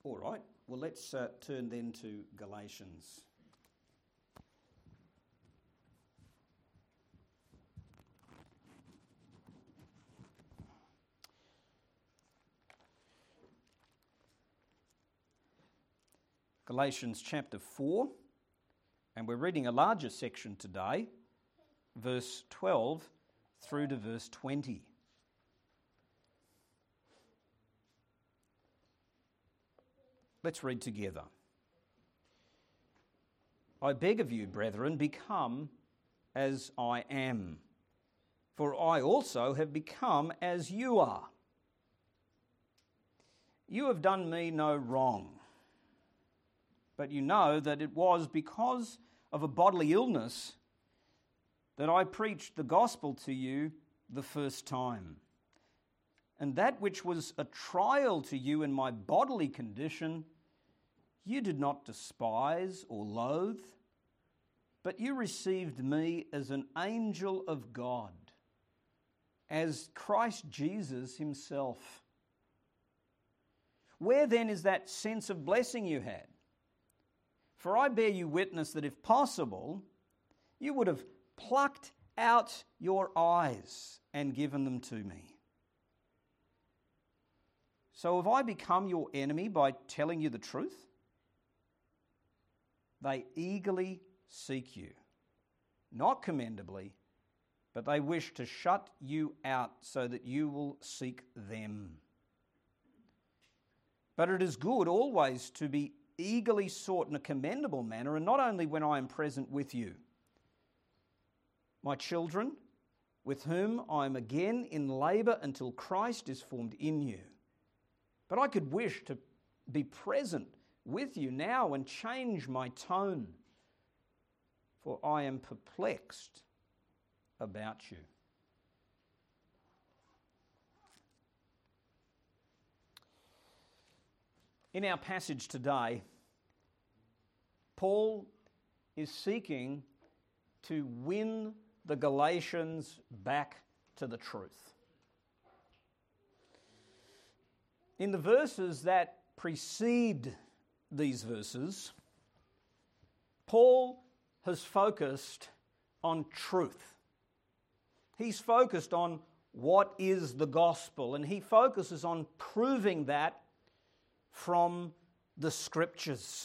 All right, well let's turn then to Galatians. Galatians chapter 4, and we're reading a larger section today, verse 12 through to verse 20. Let's read together. I beg of you, brethren, become as I am, for I also have become as you are. You have done me no wrong, but you know that it was because of a bodily illness that I preached the gospel to you the first time. And that which was a trial to you in my bodily condition, you did not despise or loathe, but you received me as an angel of God, as Christ Jesus himself. Where then is that sense of blessing you had? For I bear you witness that if possible, you would have plucked out your eyes and given them to me. So have I become your enemy by telling you the truth? They eagerly seek you, not commendably, but they wish to shut you out so that you will seek them. But it is good always to be eagerly sought in a commendable manner, and not only when I am present with you. My children, with whom I am again in labour until Christ is formed in you. But I could wish to be present with you now and change my tone, for I am perplexed about you. In our passage today, Paul is seeking to win the Galatians back to the truth. In the verses that precede these verses, Paul has focused on truth. He's focused on what is the gospel, and he focuses on proving that from the scriptures.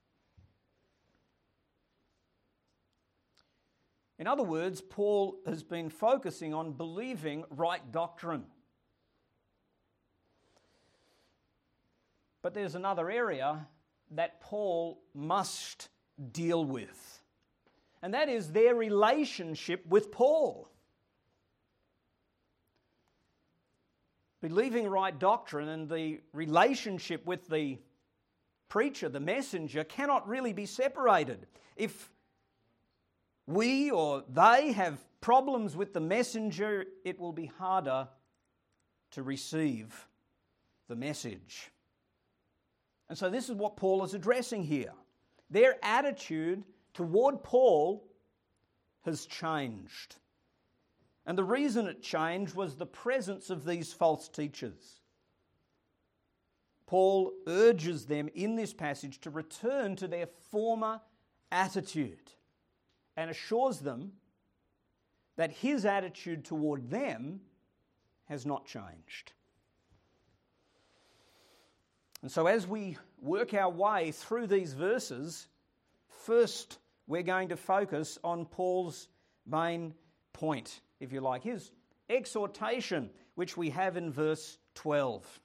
In other words, Paul has been focusing on believing right doctrine. But there's another area that Paul must deal with, and that is their relationship with Paul. Believing right doctrine and the relationship with the preacher, the messenger, cannot really be separated. If we or they have problems with the messenger, it will be harder to receive the message. And so this is what Paul is addressing here. Their attitude toward Paul has changed. And the reason it changed was the presence of these false teachers. Paul urges them in this passage to return to their former attitude and assures them that his attitude toward them has not changed. And so as we work our way through these verses, first we're going to focus on Paul's main point, if you like, his exhortation, which we have in verse 12.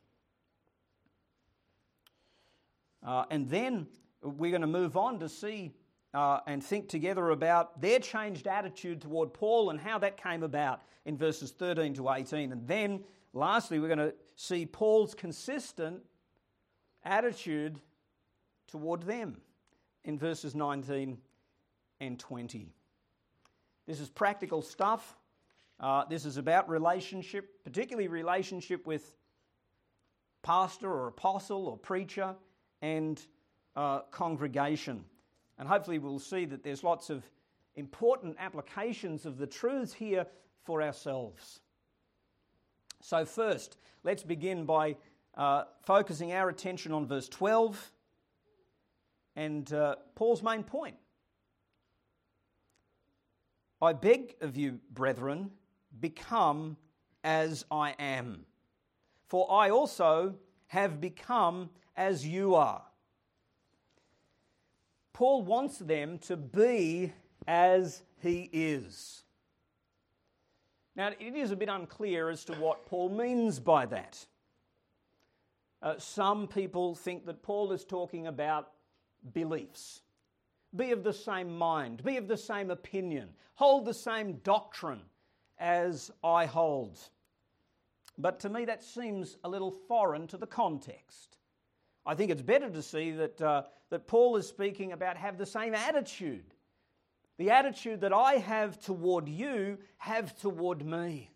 And then we're going to move on to see and think together about their changed attitude toward Paul and how that came about in verses 13 to 18. And then, lastly, we're going to see Paul's consistent attitude toward them in verses 19 and 20. This is practical stuff. This is about relationship, particularly relationship with pastor or apostle or preacher and congregation. And hopefully we'll see that there's lots of important applications of the truths here for ourselves. So first, let's begin by focusing our attention on verse 12 and Paul's main point. I beg of you, brethren, become as I am, for I also have become as you are. Paul wants them to be as he is. Now, it is a bit unclear as to what Paul means by that. Some people think that Paul is talking about beliefs. Be of the same mind, be of the same opinion, hold the same doctrine as I hold. But to me that seems a little foreign to the context. I think it's better to see that Paul is speaking about have the same attitude. The attitude that I have toward you, have toward me.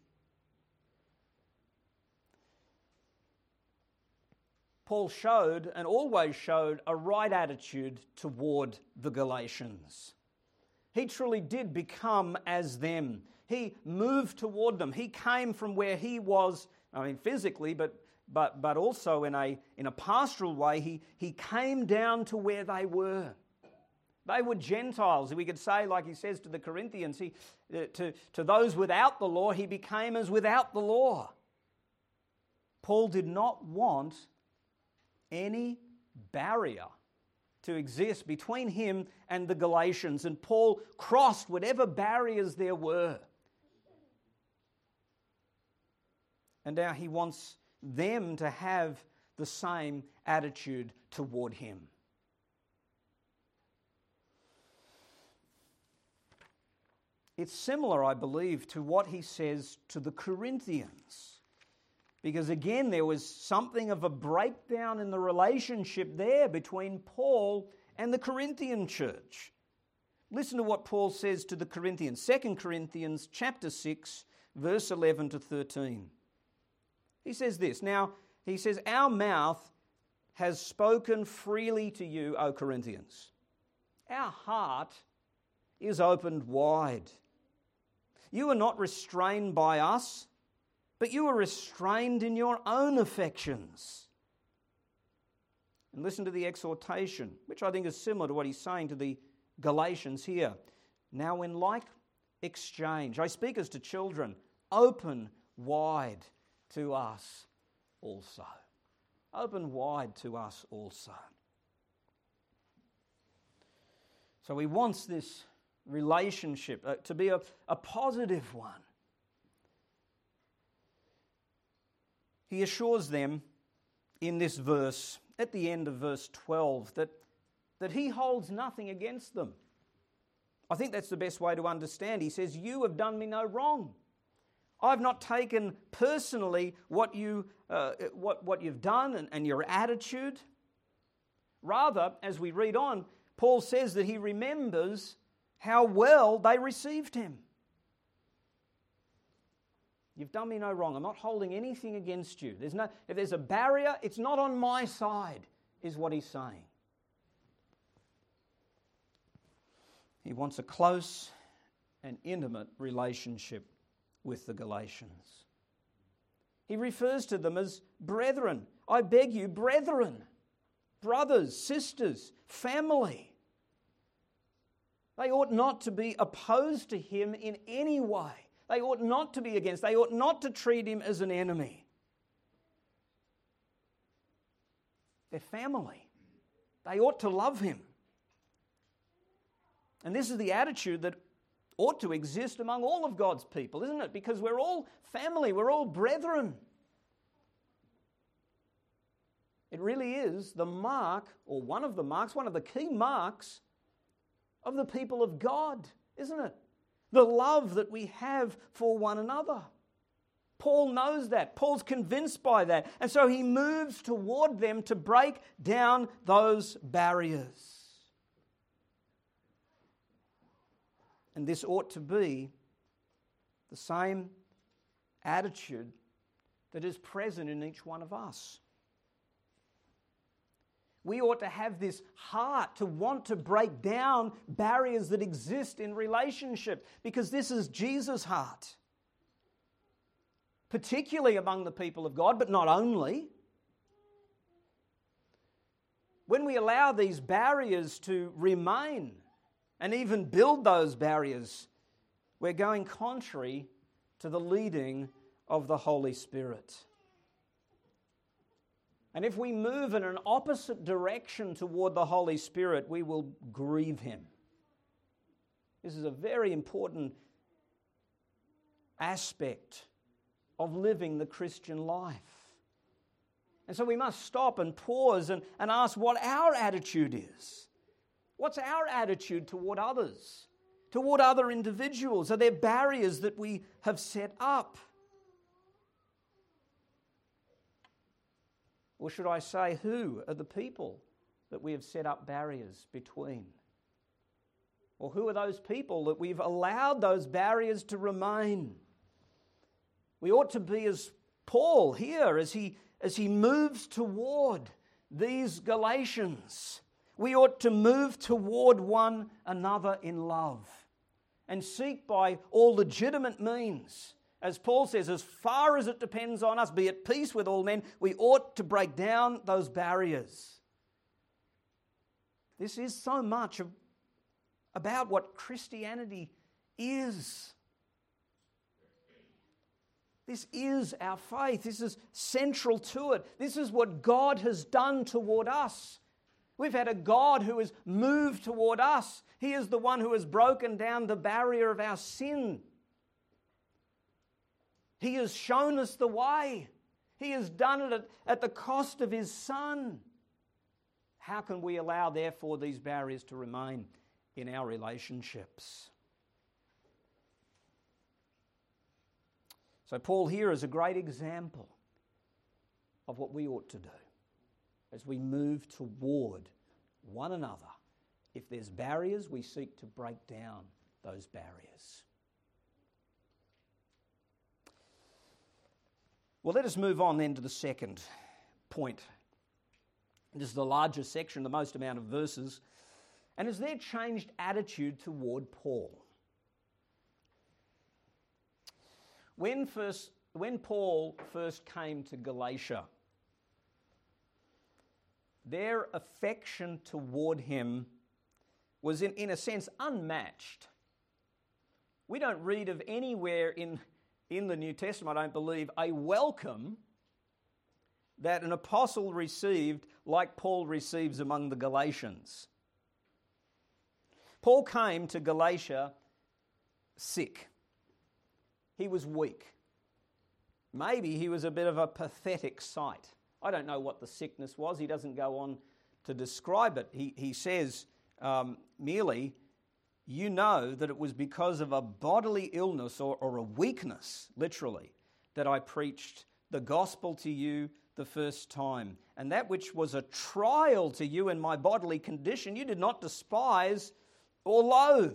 Paul showed and always showed a right attitude toward the Galatians. He truly did become as them. He moved toward them. He came from where he was, physically, but also in a pastoral way. He came down to where they were. They were Gentiles. We could say, like he says to the Corinthians, to those without the law, he became as without the law. Paul did not want any barrier to exist between him and the Galatians, and Paul crossed whatever barriers there were. And now he wants them to have the same attitude toward him. It's similar, I believe, to what he says to the Corinthians. Because again, there was something of a breakdown in the relationship there between Paul and the Corinthian church. Listen to what Paul says to the Corinthians. 2 Corinthians chapter 6, verse 11 to 13. He says this. Now, he says, our mouth has spoken freely to you, O Corinthians. Our heart is opened wide. You are not restrained by us, but you are restrained in your own affections. And listen to the exhortation, which I think is similar to what he's saying to the Galatians here. Now in like exchange, I speak as to children, open wide to us also. Open wide to us also. So he wants this relationship to be a positive one. He assures them in this verse, at the end of verse 12, that he holds nothing against them. I think that's the best way to understand. He says, you have done me no wrong. I've not taken personally what you've done and your attitude. Rather, as we read on, Paul says that he remembers how well they received him. You've done me no wrong. I'm not holding anything against you. If there's a barrier, it's not on my side, is what he's saying. He wants a close and intimate relationship with the Galatians. He refers to them as brethren. I beg you, brethren, brothers, sisters, family. They ought not to be opposed to him in any way. They ought not to be against. They ought not to treat him as an enemy. They're family. They ought to love him. And this is the attitude that ought to exist among all of God's people, isn't it? Because we're all family. We're all brethren. It really is the mark, or one of the marks, one of the key marks of the people of God, isn't it? The love that we have for one another. Paul knows that. Paul's convinced by that. And so he moves toward them to break down those barriers. And this ought to be the same attitude that is present in each one of us. We ought to have this heart to want to break down barriers that exist in relationship, because this is Jesus' heart. Particularly among the people of God, but not only. when we allow these barriers to remain and even build those barriers, we're going contrary to the leading of the Holy Spirit. And if we move in an opposite direction toward the Holy Spirit, we will grieve Him. This is a very important aspect of living the Christian life. And so we must stop and pause and ask what our attitude is. What's our attitude toward others, toward other individuals? Are there barriers that we have set up? Or should I say, who are the people that we have set up barriers between? Or who are those people that we've allowed those barriers to remain? We ought to be as Paul here as he moves toward these Galatians. We ought to move toward one another in love and seek by all legitimate means. As Paul says, as far as it depends on us, be at peace with all men, we ought to break down those barriers. This is so much about what Christianity is. This is our faith. This is central to it. This is what God has done toward us. We've had a God who has moved toward us. He is the one who has broken down the barrier of our sin. He has shown us the way. He has done it at the cost of His Son. How can we allow, therefore, these barriers to remain in our relationships? So Paul here is a great example of what we ought to do as we move toward one another. If there's barriers, we seek to break down those barriers. Well, let us move on then to the second point. This is the largest section, the most amount of verses. And is their changed attitude toward Paul? When Paul first came to Galatia, their affection toward him was in a sense unmatched. We don't read of anywhere in the New Testament, I don't believe, a welcome that an apostle received like Paul receives among the Galatians. Paul came to Galatia sick. He was weak. Maybe he was a bit of a pathetic sight. I don't know what the sickness was. He doesn't go on to describe it. He says merely, you know that it was because of a bodily illness or a weakness, literally, that I preached the gospel to you the first time. And that which was a trial to you in my bodily condition, you did not despise or loathe.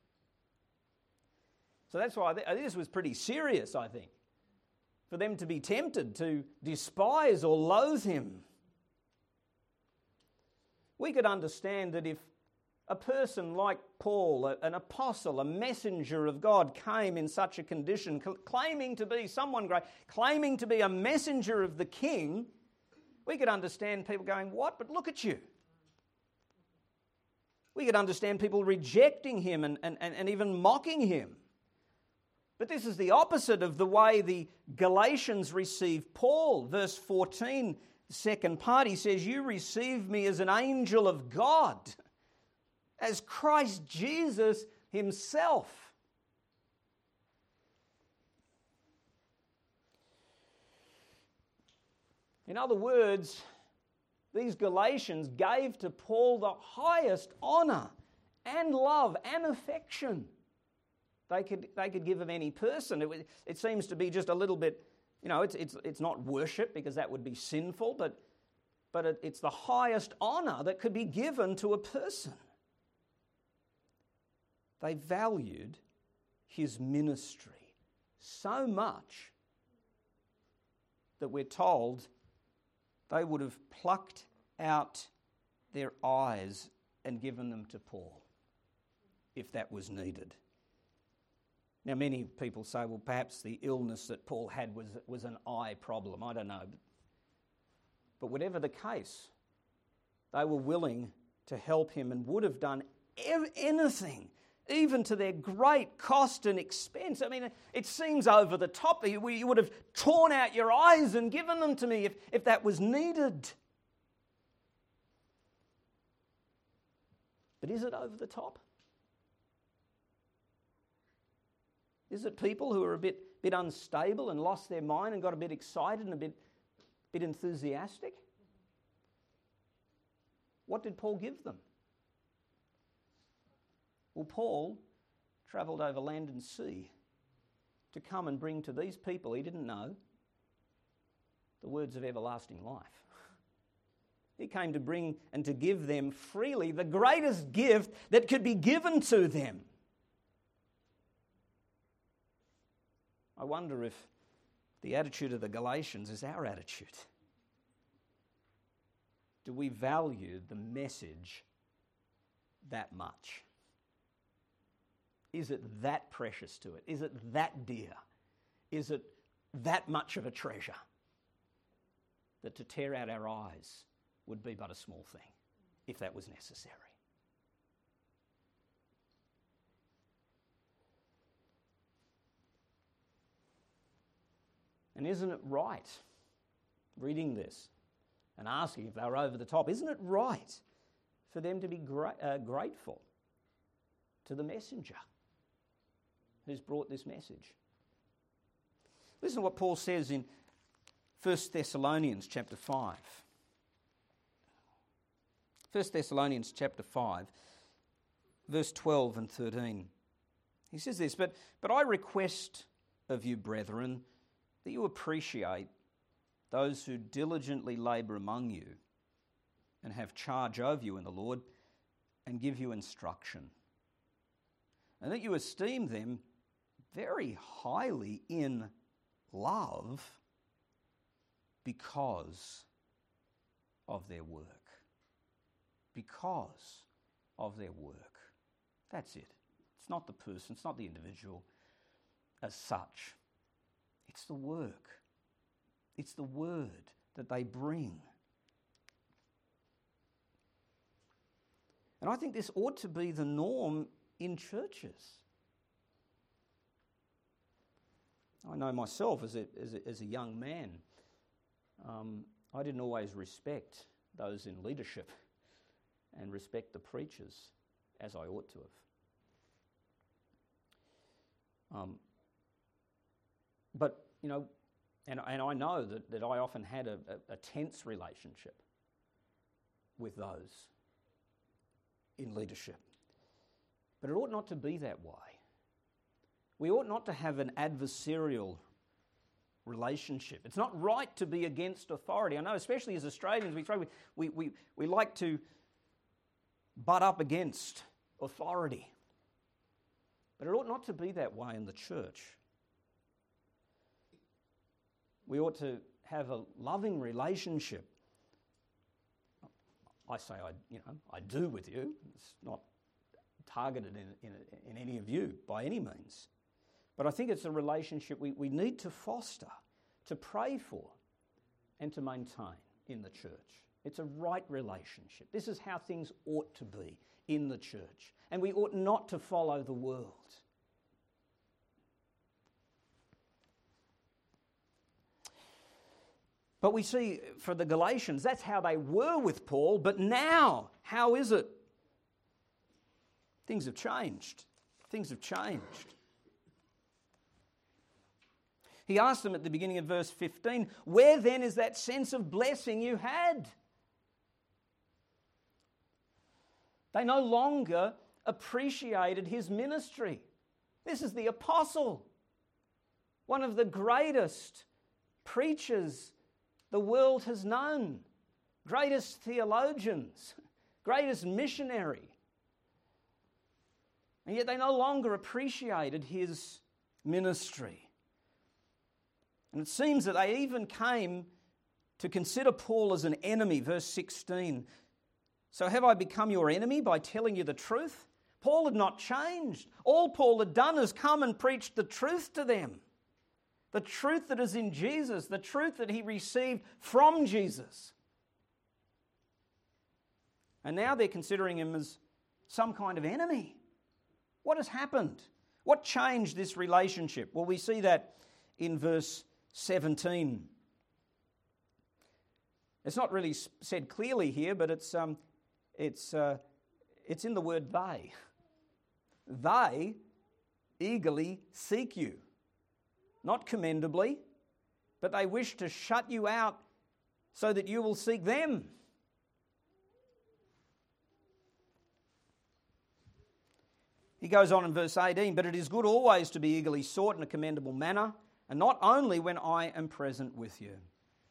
So that's why this was pretty serious, I think, for them to be tempted to despise or loathe him. We could understand that if a person like Paul, an apostle, a messenger of God, came in such a condition, claiming to be someone great, claiming to be a messenger of the king, we could understand people going, what? But look at you. We could understand people rejecting him and even mocking him. But this is the opposite of the way the Galatians received Paul. Verse 14, second part, he says, you receive me as an angel of God, as Christ Jesus himself. In other words, these Galatians gave to Paul the highest honour and love and affection they could give of any person. It seems to be just a little bit, it's not worship because that would be sinful, but it's the highest honour that could be given to a person. They valued his ministry so much that we're told they would have plucked out their eyes and given them to Paul if that was needed. Now, many people say, well, perhaps the illness that Paul had was an eye problem. I don't know. But whatever the case, They were willing to help him and would have done anything, even to their great cost and expense. I mean, it seems over the top. You would have torn out your eyes and given them to me if that was needed. But is it over the top? Is it people who are a bit unstable and lost their mind and got a bit excited and a bit enthusiastic? What did Paul give them? Well, Paul travelled over land and sea to come and bring to these people he didn't know the words of everlasting life. He came to bring and to give them freely the greatest gift that could be given to them. I wonder if the attitude of the Galatians is our attitude. Do we value the message that much? Is it that precious to it? Is it that dear? Is it that much of a treasure that to tear out our eyes would be but a small thing, if that was necessary? And isn't it right, reading this and asking if they were over the top, isn't it right for them to be grateful to the messenger who's brought this message? Listen to what Paul says in 1 Thessalonians chapter 5. 1 Thessalonians chapter 5, verse 12 and 13. He says this, But I request of you, brethren, that you appreciate those who diligently labour among you and have charge over you in the Lord and give you instruction, and that you esteem them very highly in love because of their work. Because of their work. That's it. It's not the person, it's not the individual as such. It's the work. It's the word that they bring. And I think this ought to be the norm in churches. I know myself as a young man, I didn't always respect those in leadership and respect the preachers as I ought to have. But, you know, and I know that I often had a tense relationship with those in leadership. But it ought not to be that way. We ought not to have an adversarial relationship. It's not right to be against authority. I know, especially as Australians, we like to butt up against authority. But it ought not to be that way in the church. We ought to have a loving relationship. I say I do with you. It's not targeted in any of you by any means. But I think it's a relationship we need to foster, to pray for, and to maintain in the church. It's a right relationship. This is how things ought to be in the church. And we ought not to follow the world. But we see for the Galatians, that's how they were with Paul. But now, how is it? Things have changed. Things have changed. He asked them at the beginning of verse 15, where then is that sense of blessing you had? They no longer appreciated his ministry. This is the apostle, one of the greatest preachers the world has known, greatest theologians, greatest missionary. And yet they no longer appreciated his ministry. And it seems that they even came to consider Paul as an enemy. Verse 16. So have I become your enemy by telling you the truth? Paul had not changed. All Paul had done is come and preached the truth to them. The truth that is in Jesus, the truth that he received from Jesus. And now they're considering him as some kind of enemy. What has happened? What changed this relationship? Well, we see that in verse 17. It's not really said clearly here, but it's in the word they. They eagerly seek you. Not commendably, but they wish to shut you out so that you will seek them. He goes on in verse 18, but it is good always to be eagerly sought in a commendable manner, and not only when I am present with you.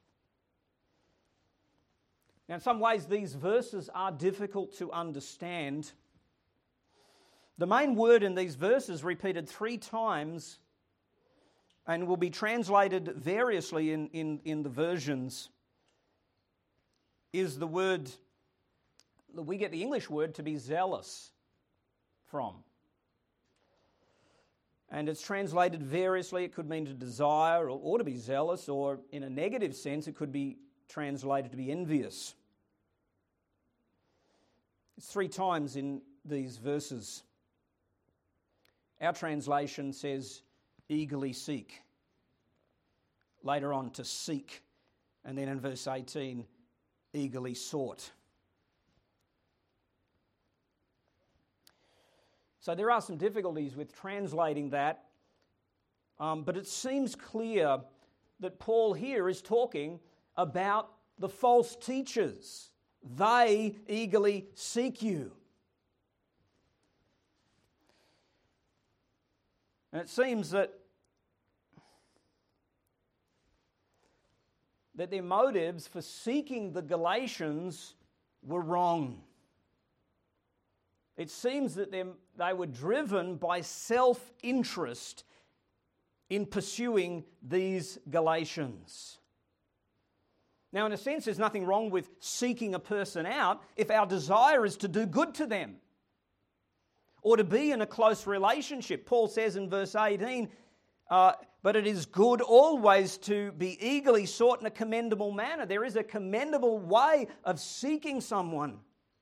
Now, in some ways, these verses are difficult to understand. The main word in these verses, repeated 3 times, and will be translated variously in the versions, is the word that we get the English word to be zealous from. And it's translated variously. It could mean to desire or to be zealous, or in a negative sense, it could be translated to be envious. It's 3 times in these verses. Our translation says, eagerly seek. Later on, to seek. And then in verse 18, eagerly sought. So there are some difficulties with translating that, but it seems clear that Paul here is talking about the false teachers. They eagerly seek you. And it seems that their motives for seeking the Galatians were wrong. It seems that they were driven by self-interest in pursuing these Galatians. Now, in a sense, there's nothing wrong with seeking a person out if our desire is to do good to them or to be in a close relationship. Paul says in verse 18, but it is good always to be eagerly sought in a commendable manner. There is a commendable way of seeking someone.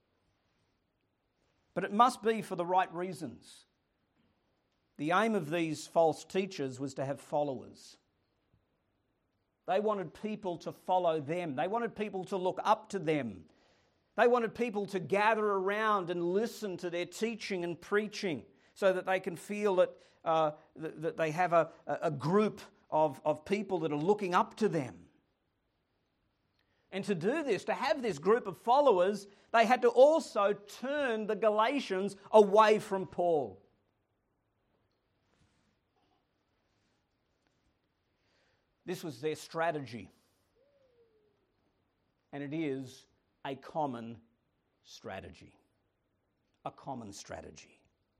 But it must be for the right reasons. The aim of these false teachers was to have followers. They wanted people to follow them. They wanted people to look up to them. They wanted people to gather around and listen to their teaching and preaching so that they can feel that they have a group of people that are looking up to them. And to do this, to have this group of followers, they had to also turn the Galatians away from Paul. This was their strategy. And it is a common strategy. A common strategy.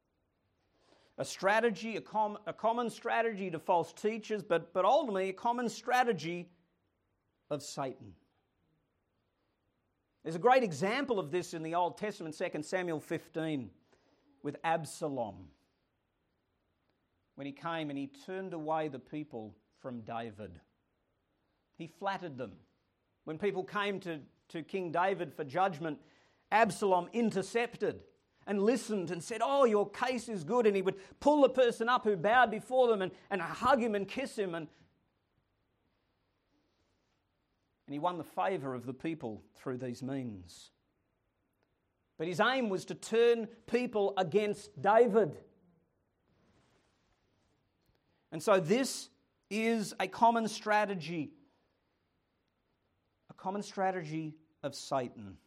A common strategy to false teachers, but ultimately a common strategy of Satan. There's a great example of this in the Old Testament, 2 Samuel 15, with Absalom. When he came and he turned away the people from David. He flattered them. When people came to King David for judgment, Absalom intercepted and listened and said, "Oh, your case is good." And he would pull the person up who bowed before them and hug him and kiss him. And he won the favour of the people through these means. But his aim was to turn people against David. And so this is a common strategy of Satan.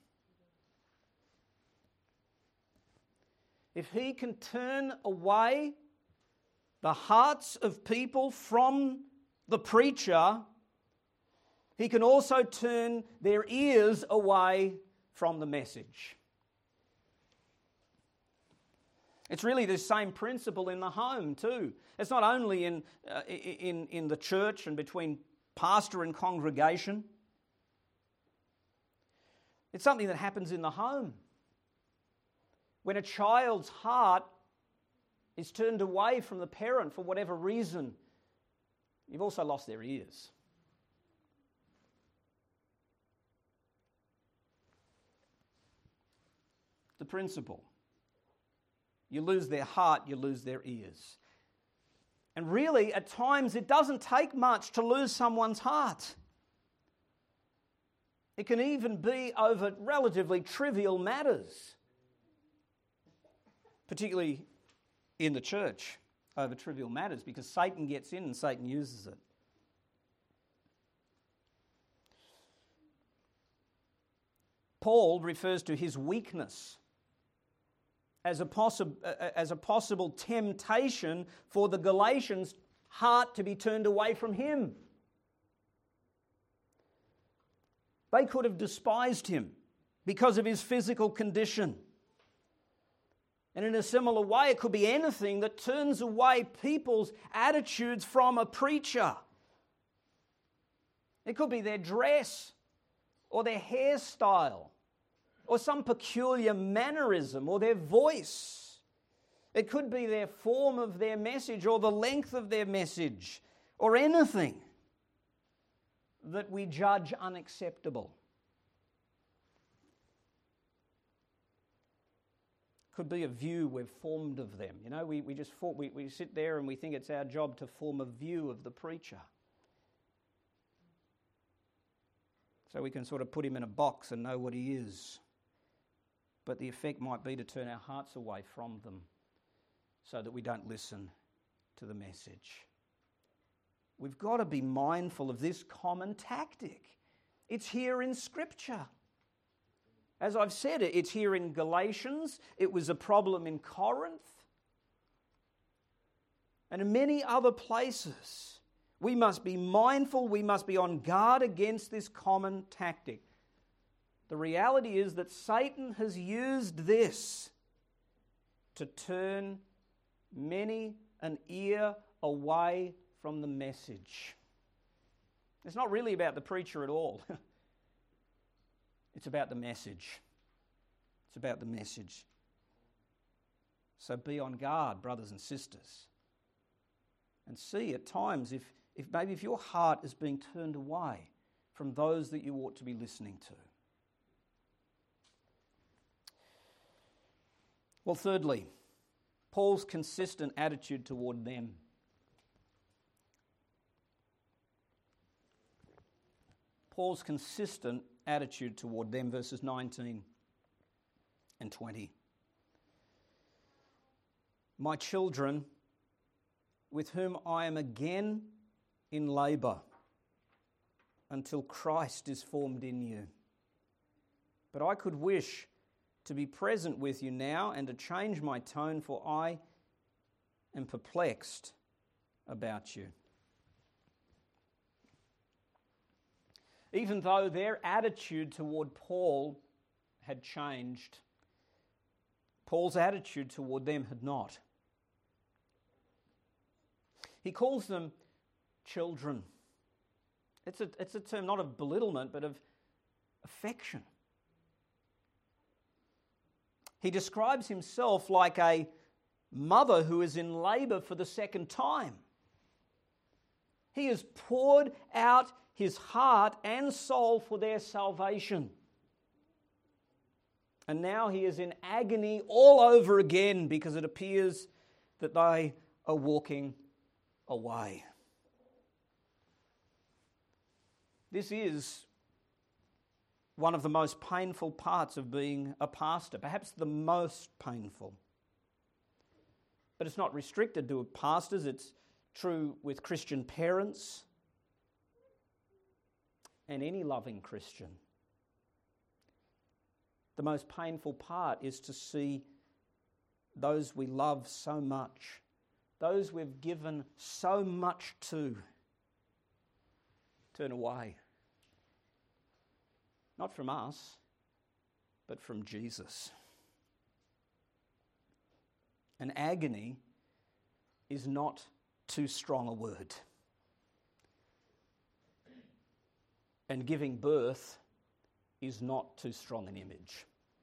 If he can turn away the hearts of people from the preacher, he can also turn their ears away from the message. It's really the same principle in the home too. It's not only in the church and between pastor and congregation. It's something that happens in the home. When a child's heart is turned away from the parent for whatever reason, you've also lost their ears. the principle. You lose their heart, you lose their ears. And really, at times, it doesn't take much to lose someone's heart. It can even be over relatively trivial matters, particularly in the church, over trivial matters, because Satan gets in and Satan uses it. Paul refers to his weakness as a possible temptation for the Galatians' heart to be turned away from him. They could have despised him because of his physical condition. And in a similar way, it could be anything that turns away people's attitudes from a preacher. It could be their dress, or their hairstyle, or some peculiar mannerism, or their voice. It could be their form of their message, or the length of their message, or anything that we judge unacceptable. Could be a view we've formed of them. You know, we sit there and we think it's our job to form a view of the preacher. So we can sort of put him in a box and know what he is. But the effect might be to turn our hearts away from them so that we don't listen to the message. We've got to be mindful of this common tactic. It's here in Scripture. As I've said, it's here in Galatians. It was a problem in Corinth. And in many other places. We must be mindful, we must be on guard against this common tactic. The reality is that Satan has used this to turn many an ear away from the message. It's not really about the preacher at all. It's about the message. It's about the message. So be on guard, brothers and sisters. And see at times if your heart is being turned away from those that you ought to be listening to. Well, thirdly, Paul's consistent attitude toward them. Paul's consistent attitude toward them, verses 19 and 20. My children, with whom I am again in labour until Christ is formed in you. But I could wish to be present with you now and to change my tone, for I am perplexed about you. Even though their attitude toward Paul had changed, Paul's attitude toward them had not. He calls them children. It's a term not of belittlement, but of affection. He describes himself like a mother who is in labour for the second time. He has poured out his heart and soul for their salvation. And now he is in agony all over again because it appears that they are walking away. This is one of the most painful parts of being a pastor, perhaps the most painful. But it's not restricted to pastors, it's true with Christian parents and any loving Christian. The most painful part is to see those we love so much, those we've given so much to, turn away. Not from us, but from Jesus. And agony is not too strong a word. And giving birth is not too strong an image.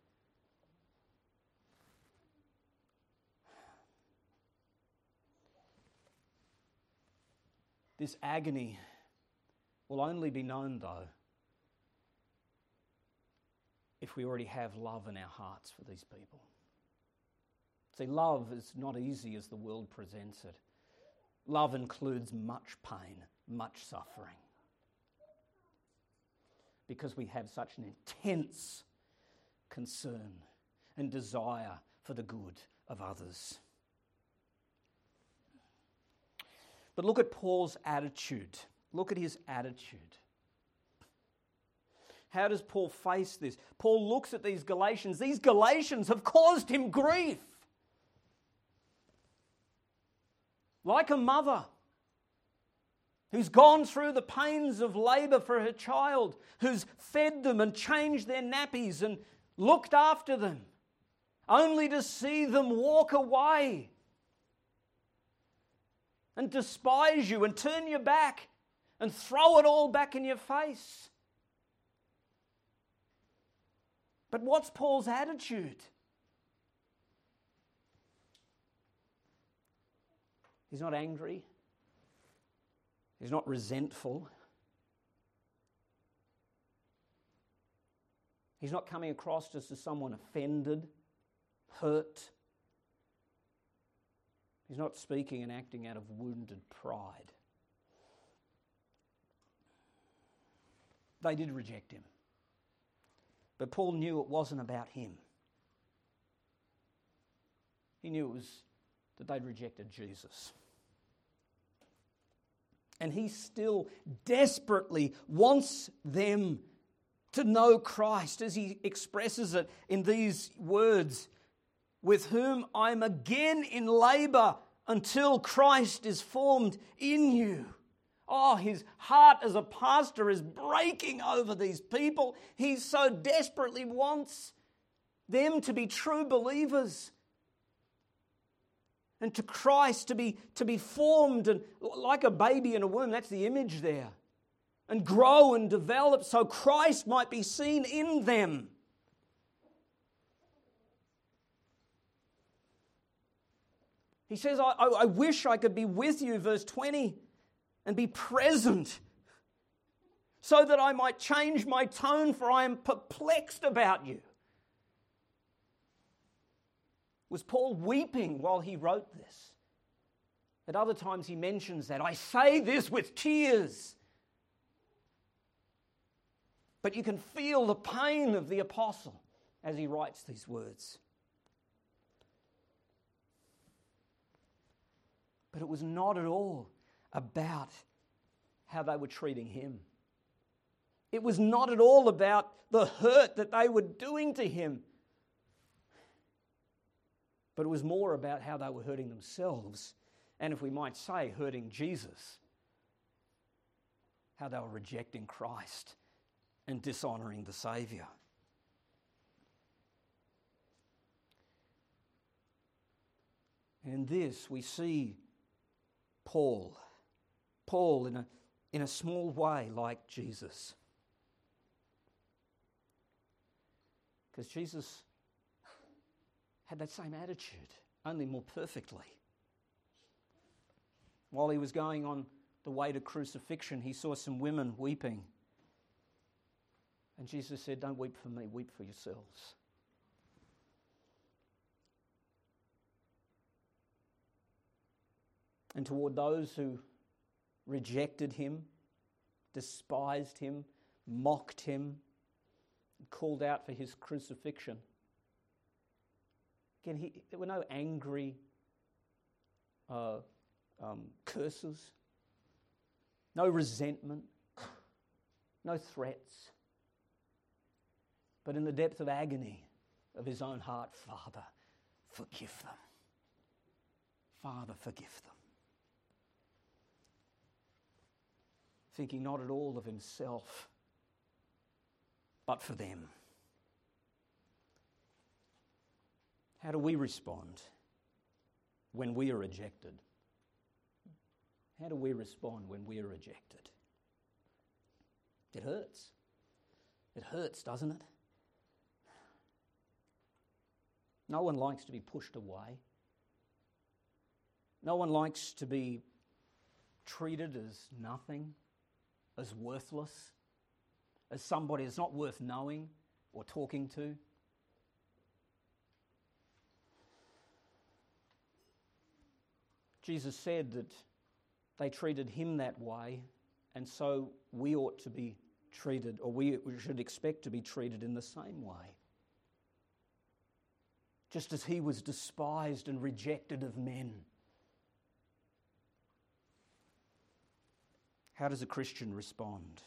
This agony will only be known, though, if we already have love in our hearts for these people. See, love is not easy as the world presents it. Love includes much pain, much suffering, because we have such an intense concern and desire for the good of others. But look at Paul's attitude. Look at his attitude. How does Paul face this? Paul looks at these Galatians. These Galatians have caused him grief. Like a mother who's gone through the pains of labour for her child, who's fed them and changed their nappies and looked after them, only to see them walk away and despise you and turn your back and throw it all back in your face. But what's Paul's attitude? He's not angry. He's not resentful. He's not coming across just as someone offended, hurt. He's not speaking and acting out of wounded pride. They did reject him. But Paul knew it wasn't about him. He knew it was that they'd rejected Jesus. And he still desperately wants them to know Christ, as he expresses it in these words, with whom I'm again in labour until Christ is formed in you. Oh, his heart as a pastor is breaking over these people. He so desperately wants them to be true believers and to Christ to be formed and like a baby in a womb. That's the image there. And grow and develop so Christ might be seen in them. He says, I wish I could be with you, verse 20, and be present so that I might change my tone, for I am perplexed about you. Was Paul weeping while he wrote this? At other times he mentions that. I say this with tears. But you can feel the pain of the apostle as he writes these words. But it was not at all about how they were treating him. It was not at all about the hurt that they were doing to him. But it was more about how they were hurting themselves, and if we might say, hurting Jesus. How they were rejecting Christ and dishonouring the Saviour. And in this we see Paul in a small way like Jesus. Because Jesus had that same attitude, only more perfectly. While he was going on the way to crucifixion, he saw some women weeping. And Jesus said, don't weep for me, weep for yourselves. And toward those who rejected him, despised him, mocked him, called out for his crucifixion, again, there were no angry curses, no resentment, no threats. But in the depth of agony of his own heart, Father, forgive them. Father, forgive them. Thinking not at all of himself, but for them. How do we respond when we are rejected? How do we respond when we are rejected? It hurts. It hurts, doesn't it? No one likes to be pushed away. No one likes to be treated as nothing, as worthless, as somebody that's not worth knowing, or talking to. Jesus said that they treated him that way, and so we ought to be treated, or we should expect to be treated in the same way. Just as he was despised and rejected of men. How does a Christian respond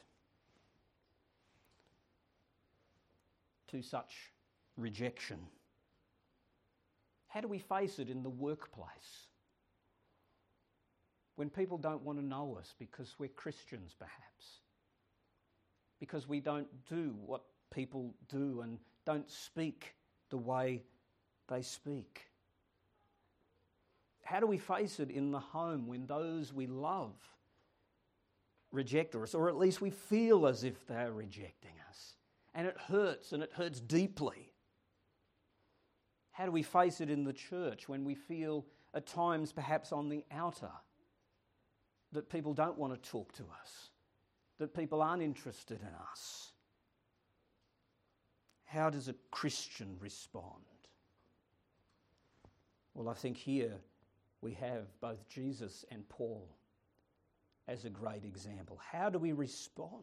to such rejection? How do we face it in the workplace? When people don't want to know us because we're Christians, perhaps. Because we don't do what people do and don't speak the way they speak. How do we face it in the home when those we love reject us, or at least we feel as if they're rejecting us? And it hurts deeply. How do we face it in the church when we feel at times perhaps on the outer that people don't want to talk to us, that people aren't interested in us? How does a Christian respond? Well, I think here we have both Jesus and Paul as a great example. How do we respond?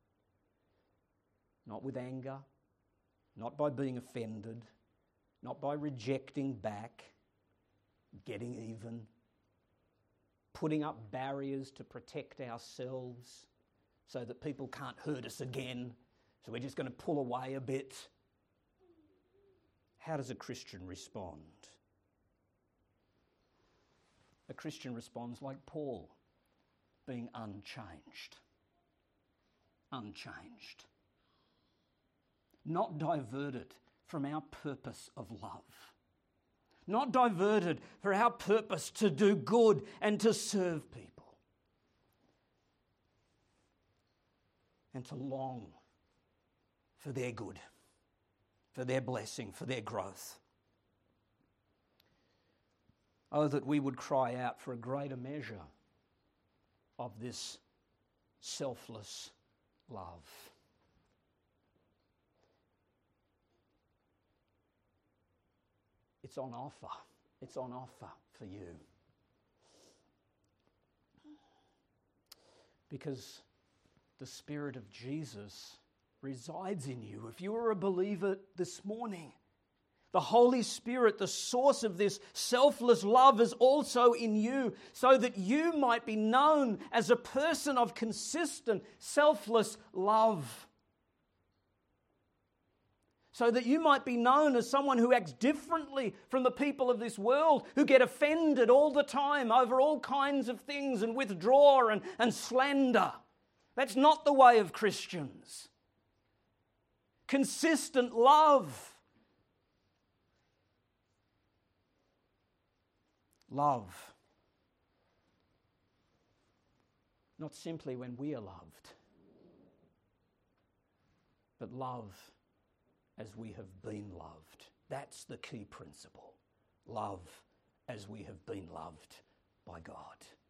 Not with anger, not by being offended, not by rejecting back, getting even, putting up barriers to protect ourselves so that people can't hurt us again, so we're just going to pull away a bit. How does a Christian respond? A Christian responds like Paul, being unchanged. Unchanged. Not diverted from our purpose of love. Not diverted for our purpose to do good and to serve people. And to long for their good, for their blessing, for their growth. Oh, that we would cry out for a greater measure of this selfless love. It's on offer. It's on offer for you. Because the Spirit of Jesus resides in you. If you are a believer this morning, the Holy Spirit, the source of this selfless love, is also in you, so that you might be known as a person of consistent, selfless love. So that you might be known as someone who acts differently from the people of this world, who get offended all the time over all kinds of things and withdraw and slander. That's not the way of Christians. Consistent love. Love. Not simply when we are loved, but love as we have been loved. That's the key principle. Love as we have been loved by God.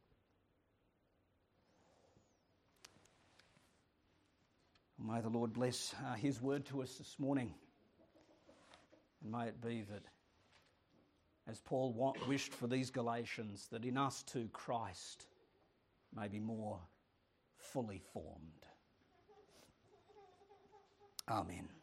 May the Lord bless His word to us this morning. And may it be that, as Paul wished for these Galatians, that in us too Christ may be more fully formed. Amen.